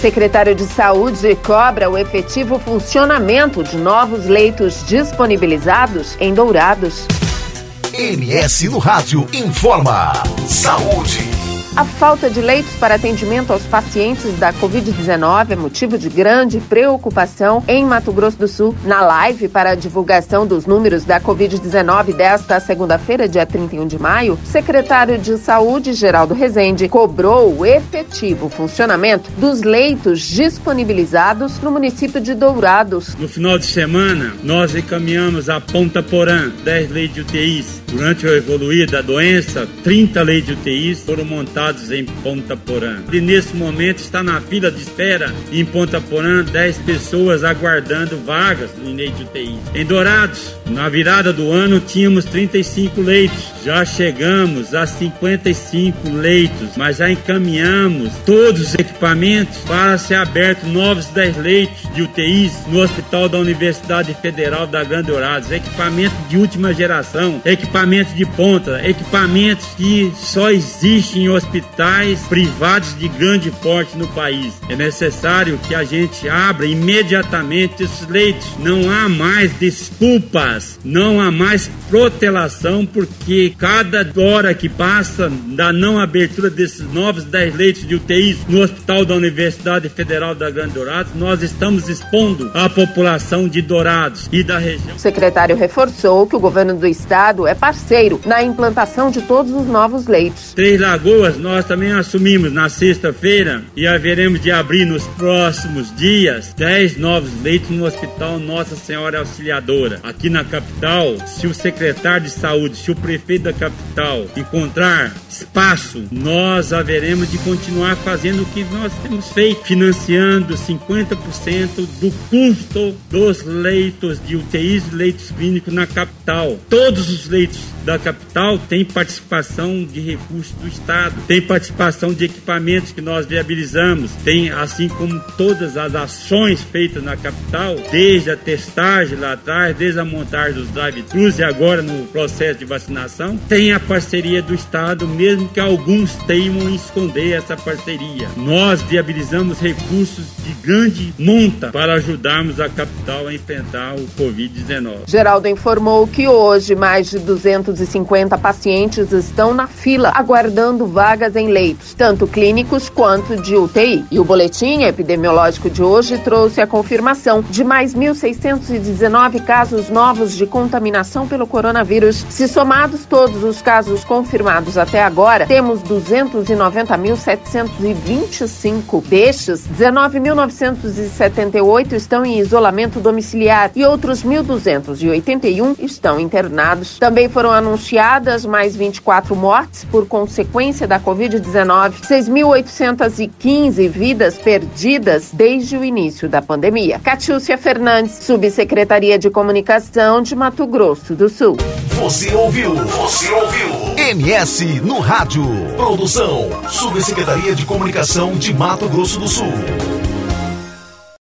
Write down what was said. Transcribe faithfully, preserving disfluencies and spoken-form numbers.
Secretário de Saúde cobra o efetivo funcionamento de novos leitos disponibilizados em Dourados. M S no Rádio informa. Saúde. A falta de leitos para atendimento aos pacientes da covid dezenove é motivo de grande preocupação em Mato Grosso do Sul. Na live para a divulgação dos números da covid dezenove desta segunda-feira, dia trinta e um de maio, o secretário de Saúde, Geraldo Rezende, cobrou o efetivo funcionamento dos leitos disponibilizados no município de Dourados. No final de semana, nós encaminhamos a Ponta Porã dez leitos de U T Is. Durante o evoluir da doença, trinta leitos de U T Is foram montados em Ponta Porã. E nesse momento está na fila de espera em Ponta Porã dez pessoas aguardando vagas no leito de U T I. Em Dourados, na virada do ano, tínhamos trinta e cinco leitos. Já chegamos a cinquenta e cinco leitos, mas já encaminhamos todos os equipamentos para ser abertos novos dez leitos de U T Is no Hospital da Universidade Federal da Grande Dourados. Equipamentos de última geração, equipamentos de ponta, equipamentos que só existem em hospitais privados de grande porte no país. É necessário que a gente abra imediatamente esses leitos. Não há mais desculpas, não há mais protelação, porque cada hora que passa da não abertura desses novos dez leitos de U T Is no Hospital da Universidade Federal da Grande Dourados, nós estamos expondo a população de Dourados e da região. O secretário reforçou que o governo do estado é parceiro na implantação de todos os novos leitos. Três Lagoas, nós também assumimos na sexta-feira e haveremos de abrir nos próximos dias dez novos leitos no Hospital Nossa Senhora Auxiliadora. Aqui na capital, se o secretário de saúde, se o prefeito da capital encontrar espaço, nós haveremos de continuar fazendo o que nós temos feito, financiando cinquenta por cento do custo dos leitos de U T Is e leitos clínicos na capital. Todos os leitos da capital têm participação de recursos do estado, tem participação de equipamentos que nós viabilizamos, tem, assim como todas as ações feitas na capital, desde a testagem lá atrás, desde a montagem dos drive-thrus e agora no processo de vacinação, tem a parceria do estado, mesmo que alguns teimam em esconder essa parceria. Nós viabilizamos recursos de grande monta para ajudarmos a capital a enfrentar o covid dezenove. Geraldo informou que hoje mais de duzentos e cinquenta pacientes estão na fila aguardando vagas em leitos, tanto clínicos quanto de U T I. E o boletim epidemiológico de hoje trouxe a confirmação de mais mil seiscentos e dezenove casos novos de contaminação pelo coronavírus. Se somados todos os casos confirmados até agora, temos duzentos e noventa mil setecentos e vinte e cinco. Destes, dezenove mil novecentos e setenta e oito estão em isolamento domiciliar e outros mil duzentos e oitenta e um estão internados. Também foram anunciadas mais vinte e quatro mortes por consequência da covid dezenove, seis mil oitocentos e quinze vidas perdidas desde o início da pandemia. Catiúcia Fernandes, Subsecretaria de Comunicação de Mato Grosso do Sul. Você ouviu? Você ouviu? M S no Rádio. Produção, Subsecretaria de Comunicação de Mato Grosso do Sul.